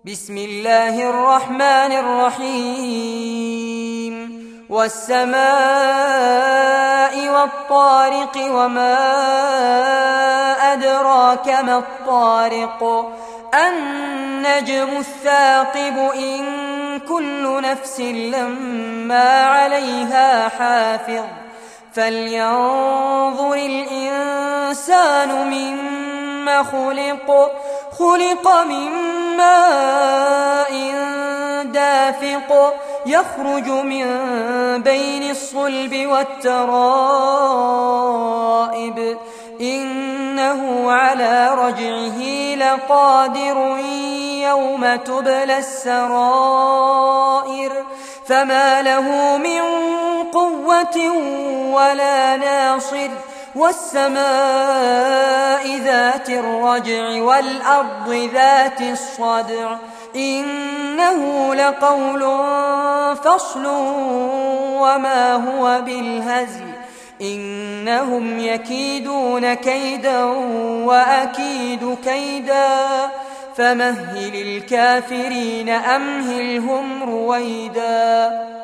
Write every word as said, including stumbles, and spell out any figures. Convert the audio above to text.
بسم الله الرحمن الرحيم والسماء والطارق وما أدراك ما الطارق النجم الثاقب إن كل نفس لما عليها حافظ فلينظر الإنسان مما خلق خلق من ماء دافق يخرج من بين الصلب والترائب إنه على رجعه لقادر يوم تبلى السرائر فما له من قوة ولا ناصر والسماء ذات الرجع والأرض ذات الصدع إنه لقول فصل وما هو بالهزل إنهم يكيدون كيدا وأكيد كيدا فمهل الكافرين أمهلهم رويدا.